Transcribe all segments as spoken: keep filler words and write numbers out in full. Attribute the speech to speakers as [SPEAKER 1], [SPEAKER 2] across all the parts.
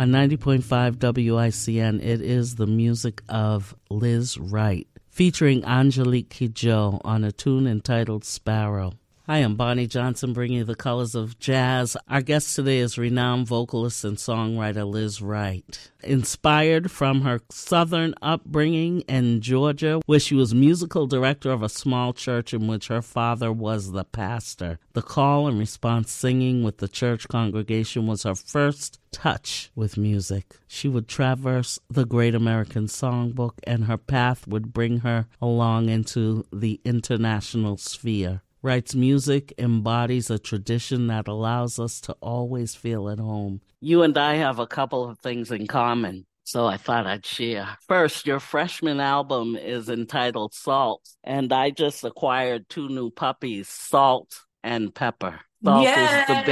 [SPEAKER 1] On ninety point five W I C N, it is the music of Liz Wright, featuring Angelique Kidjo on a tune entitled Sparrow. Hi, I'm Bonnie Johnson, bringing you the colors of jazz. Our guest today is renowned vocalist and songwriter Liz Wright. Inspired from her southern upbringing in Georgia, where she was musical director of a small church in which her father was the pastor. The call and response singing with the church congregation was her first touch with music. She would traverse the Great American Songbook, and her path would bring her along into the international sphere. Wright's music embodies a tradition that allows us to always feel at home. You and I have a couple of things in common, so I thought I'd share. First, your freshman album is entitled Salt, and I just acquired two new puppies, Salt and Pepper. Salt is the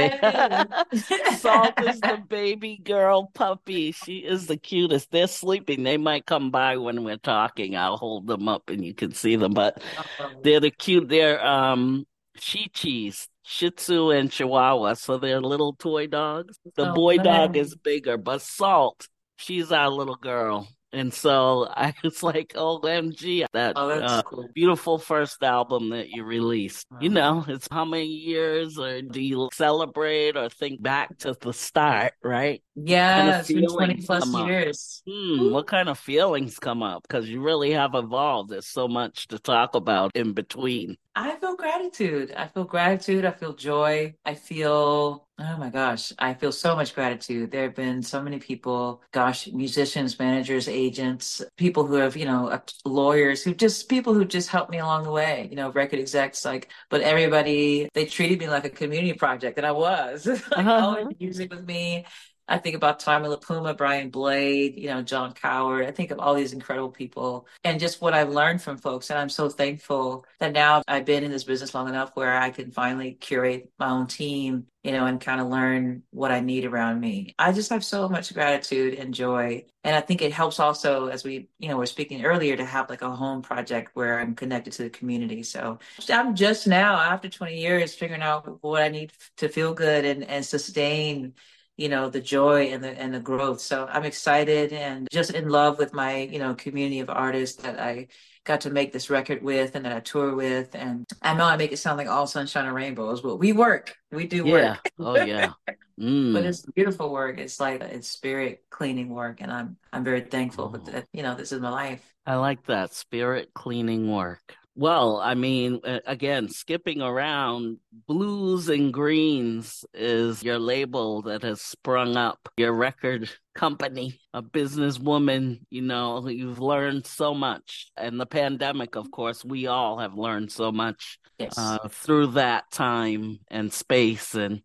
[SPEAKER 1] ba- Salt is the baby girl puppy. She is the cutest. They're sleeping. They might come by when we're talking. I'll hold them up and you can see them. But they're the cute. They're um Shih-Tzus, Shih Tzu and Chihuahua. So they're little toy dogs. The
[SPEAKER 2] Oh,
[SPEAKER 1] boy dog
[SPEAKER 2] man.
[SPEAKER 1] is bigger, but Salt, she's our little girl. And so I was like, O M G, that
[SPEAKER 2] Oh, that's
[SPEAKER 1] uh,
[SPEAKER 2] cool.
[SPEAKER 1] beautiful first album that you released. You
[SPEAKER 2] Wow.
[SPEAKER 1] know, it's how many years, or do you celebrate or think back to the start, right? Kind of
[SPEAKER 2] Yeah, it's been twenty
[SPEAKER 1] feelings
[SPEAKER 2] plus
[SPEAKER 1] come up.
[SPEAKER 2] years.
[SPEAKER 1] Hmm,
[SPEAKER 2] Woo.
[SPEAKER 1] what kind of feelings come up? Because you really have evolved. There's so much to talk about in between.
[SPEAKER 2] I feel gratitude. I feel gratitude. I feel joy. I feel, oh my gosh, I feel so much gratitude. There have been so many people, gosh, musicians, managers, agents, people who have, you know, uh, lawyers who just, people who just helped me along the way, you know, record execs, like, but everybody, they treated me like a community project, and I was like, always
[SPEAKER 1] Uh-huh.
[SPEAKER 2] music with me. I think about Tamala Puma, Brian Blade, you know, John Coward. I think of all these incredible people and just what I've learned from folks. And I'm so thankful that now I've been in this business long enough where I can finally curate my own team, you know, and kind of learn what I need around me. I just have so much gratitude and joy. And I think it helps also, as we, you know, were speaking earlier, to have like a home project where I'm connected to the community. So I'm just now, after twenty years, figuring out what I need to feel good and, and sustain, you know, the joy and the and the growth. So I'm excited and just in love with my, you know, community of artists that I got to make this record with and that I tour with. And I know I make it sound like all sunshine and rainbows, but we work. We do
[SPEAKER 1] Yeah.
[SPEAKER 2] work.
[SPEAKER 1] Oh, yeah.
[SPEAKER 2] But
[SPEAKER 1] Mm.
[SPEAKER 2] it's beautiful work. It's like it's spirit cleaning work. And I'm I'm very thankful for
[SPEAKER 1] Oh.
[SPEAKER 2] that, you know, this is my life.
[SPEAKER 1] I like that spirit cleaning work. Well, I mean, a- again, skipping around, Blues and Greens is your label that has sprung up, your record company, a businesswoman. You know, you've learned so much. And the pandemic, of course, we all have learned so much
[SPEAKER 2] Yes.
[SPEAKER 1] uh, through that time and space, and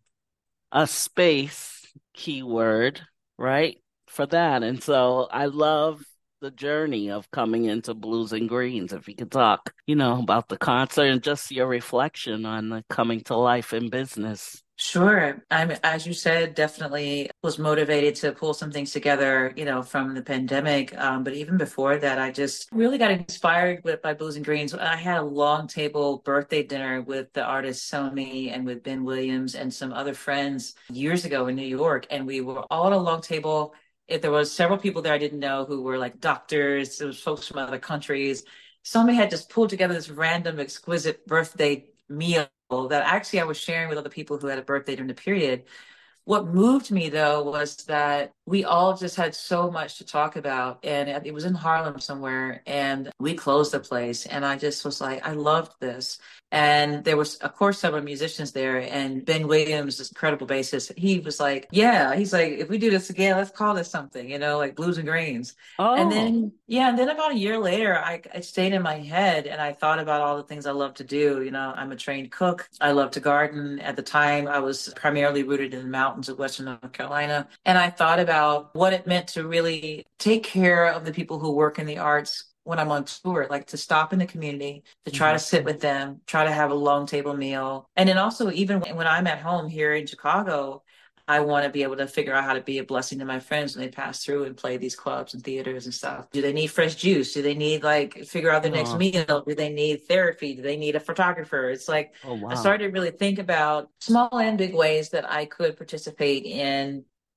[SPEAKER 1] a space keyword, right? For that. And so I love the journey of coming into Blues and Greens. If you could talk, you know, about the concert and just your reflection on the coming to life in business.
[SPEAKER 2] Sure. I'm, as you said, definitely was motivated to pull some things together, you know, from the pandemic. Um, but even before that, I just really got inspired with by Blues and Greens. I had a long table birthday dinner with the artist Sony and with Ben Williams and some other friends years ago in New York. And we were all at a long table. If there was several people there I didn't know who were like doctors, there was folks from other countries. Somebody had just pulled together this random exquisite birthday meal that actually I was sharing with other people who had a birthday during the period. What moved me though was that we all just had so much to talk about, and it was in Harlem somewhere, and we closed the place, and I just was like, I loved this. And there was, of course, several musicians there, and Ben Williams, this incredible bassist, he was like, yeah, he's like, if we do this again, let's call this something, you know, like Blues and Greens. And
[SPEAKER 1] Oh,
[SPEAKER 2] then, yeah, and then about a year later, I it stayed in my head, and I thought about all the things I love to do. You know, I'm a trained cook. I love to garden. At the time, I was primarily rooted in the mountains of Western North Carolina, and I thought about what it meant to really take care of the people who work in the arts when I'm on tour, like to stop in the community, to try to
[SPEAKER 1] mhm.
[SPEAKER 2] sit with them, try to have a long table meal. And then also, even when I'm at home here in Chicago, I want to be able to figure out how to be a blessing to my friends when they pass through and play these clubs and theaters and stuff. Do they need fresh juice? Do they need like figure out their next
[SPEAKER 1] Oh,
[SPEAKER 2] meal? Do they need therapy? Do they need a photographer? It's like
[SPEAKER 1] oh,
[SPEAKER 2] I
[SPEAKER 1] wow.
[SPEAKER 2] started to really think about small and big ways that I could participate in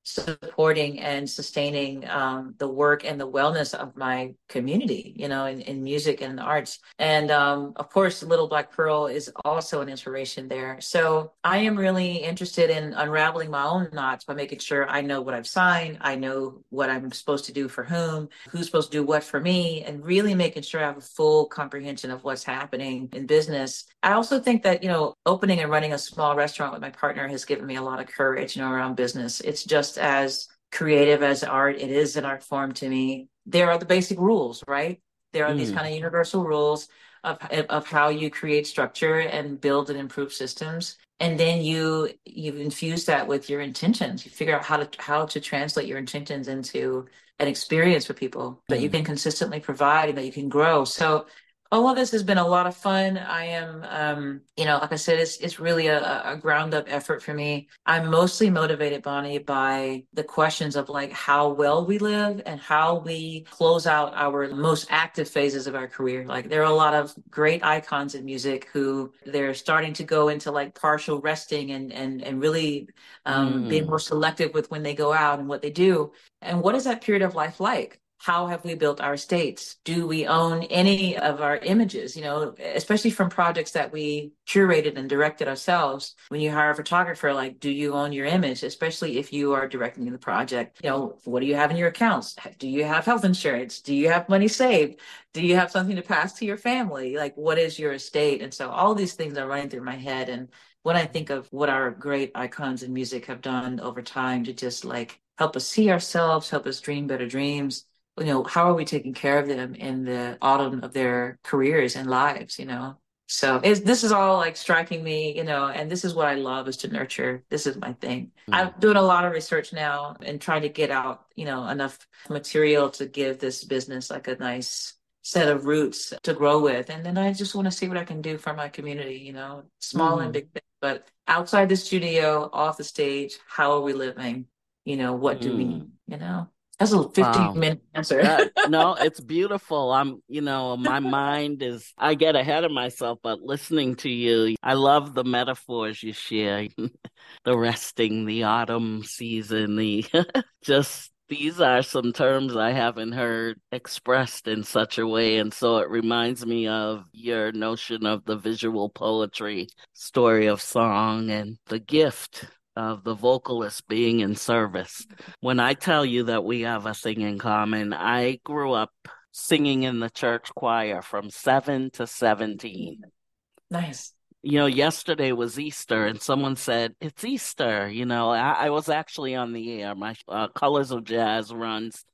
[SPEAKER 2] supporting and sustaining um, the work and the wellness of my community, you know, in, in music and arts. And um, of course, Little Black Pearl is also an inspiration there. So I am really interested in unraveling my own knots by making sure I know what I've signed, I know what I'm supposed to do for whom, who's supposed to do what for me, and really making sure I have a full comprehension of what's happening in business. I also think that, you know, opening and running a small restaurant with my partner has given me a lot of courage, you know, around business. It's just as creative as art. It is an art form to me. There are the basic rules, right? There are these
[SPEAKER 1] Mm.
[SPEAKER 2] kind of universal rules of of how you create structure and build and improve systems. And then you you infuse that with your intentions. You figure out how to how to translate your intentions into an experience for people that you
[SPEAKER 1] Mm.
[SPEAKER 2] can consistently provide and that you can grow. So all of this has been a lot of fun. I am, um, you know, like I said, it's it's really a, a ground up effort for me. I'm mostly motivated, Bonnie, by the questions of like how well we live and how we close out our most active phases of our career. Like there are a lot of great icons in music who they're starting to go into like partial resting and and and really um, being
[SPEAKER 1] Mm.
[SPEAKER 2] more selective with when they go out and what they do. And what is that period of life like? How have we built our states? Do we own any of our images? You know, especially from projects that we curated and directed ourselves. When you hire a photographer, like, do you own your image? Especially if you are directing the project. You know, what do you have in your accounts? Do you have health insurance? Do you have money saved? Do you have something to pass to your family? Like, what is your estate? And so all these things are running through my head. And when I think of what our great icons in music have done over time to just like help us see ourselves, help us dream better dreams, you know, how are we taking care of them in the autumn of their careers and lives, you know? So it's, this is all like striking me, you know, and this is what I love is to nurture. This is my thing. I'm
[SPEAKER 1] Mm.
[SPEAKER 2] doing a lot of research now and trying to get out, you know, enough material to give this business like a nice set of roots to grow with. And then I just want to see what I can do for my community, you know, small and
[SPEAKER 1] Mm.
[SPEAKER 2] big things. But outside the studio, off the stage, how are we living? You know, what do we
[SPEAKER 1] Mm.
[SPEAKER 2] need, you know? That's a fifteen
[SPEAKER 1] Wow.
[SPEAKER 2] minute answer.
[SPEAKER 1] Uh, no, it's beautiful. I'm, you know, my mind is, I get ahead of myself, but listening to you, I love the metaphors you share. The resting, the autumn season, the just these are some terms I haven't heard expressed in such a way. And so it reminds me of your notion of the visual poetry, story of song, and the gift of the vocalist being in service. When I tell you that we have a thing in common, I grew up singing in the church choir from seven to seventeen.
[SPEAKER 2] Nice.
[SPEAKER 1] You know, yesterday was Easter, and someone said, It's Easter. You know, I, I was actually on the air. My uh, Colors of Jazz runs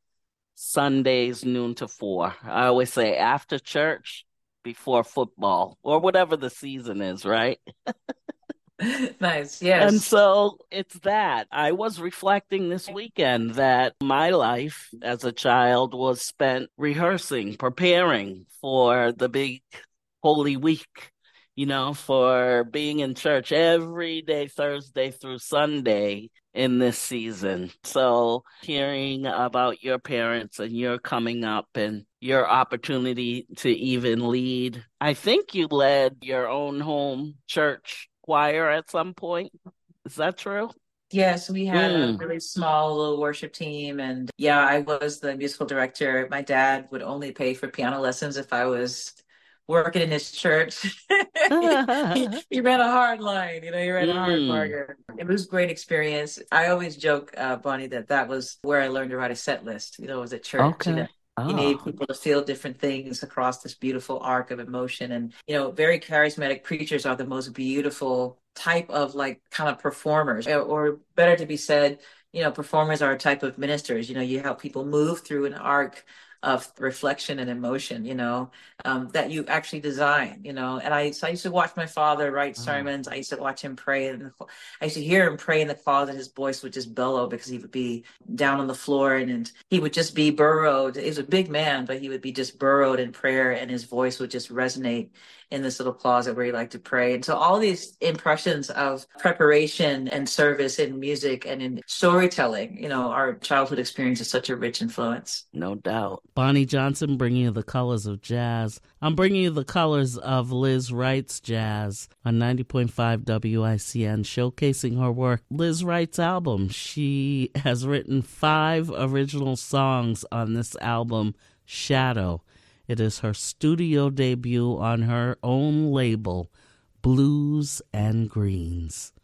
[SPEAKER 1] Sundays, noon to four. I always say after church, before football, or whatever the season is, right?
[SPEAKER 2] Nice.
[SPEAKER 1] And
[SPEAKER 2] Yes.
[SPEAKER 1] so it's that. I was reflecting this weekend that my life as a child was spent rehearsing, preparing for the big Holy Week, you know, for being in church every day, Thursday through Sunday in this season. So hearing about your parents and your coming up and your opportunity to even lead, I think you led your own home church choir at some point. Is that true?
[SPEAKER 2] Yes, we had a
[SPEAKER 1] Mm.
[SPEAKER 2] really small little worship team. And yeah, I was the musical director. My dad would only pay for piano lessons if I was working in his church. he, he, he ran a hard line, you know, he ran a hard
[SPEAKER 1] Mm.
[SPEAKER 2] bargain. It was a great experience. I always joke, uh, Bonnie, that that was where I learned to write a set list, you know, was at church, you know.
[SPEAKER 1] Okay.
[SPEAKER 2] You need
[SPEAKER 1] Oh.
[SPEAKER 2] people to feel different things across this beautiful arc of emotion. And, you know, very charismatic preachers are the most beautiful type of like kind of performers, or, or better to be said, you know, performers are a type of ministers. You know, you help people move through an arc of reflection and emotion, you know, um, that you actually design, you know. And I, so I used to watch my father write
[SPEAKER 1] Oh.
[SPEAKER 2] sermons. I used to watch him pray. And I used to hear him pray in the closet. His voice would just bellow because he would be down on the floor and, and he would just be burrowed. He was a big man, but he would be just burrowed in prayer and his voice would just resonate in this little closet where he liked to pray. And so all these impressions of preparation and service in music and in storytelling, you know, our childhood experience is such a rich influence.
[SPEAKER 1] No doubt. Bonnie Johnson bringing you the colors of jazz. I'm bringing you the colors of Liz Wright's jazz on ninety point five W I C N, showcasing her work. Liz Wright's album. She has written five original songs on this album, Shadow. It is her studio debut on her own label, Blues and Greens.